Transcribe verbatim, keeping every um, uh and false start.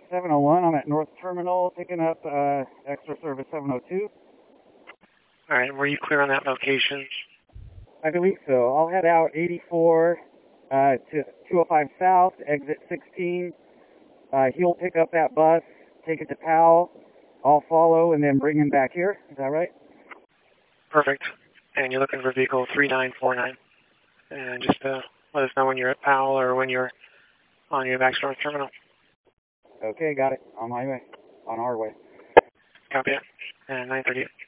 seven oh one. I'm at North Terminal picking up uh, extra service seven oh two. All right, were you clear on that location? I believe so. I'll head out eighty-four uh, to two oh five South, exit sixteen. Uh, he'll pick up that bus, take it to Powell. I'll follow and then bring him back here. Is that right? Perfect. And you're looking for vehicle three nine four nine. And just uh, let us know when you're at Powell or when you're on your back to North Terminal. Okay, got it. On my way. On our way. Copy it. And nine thirty.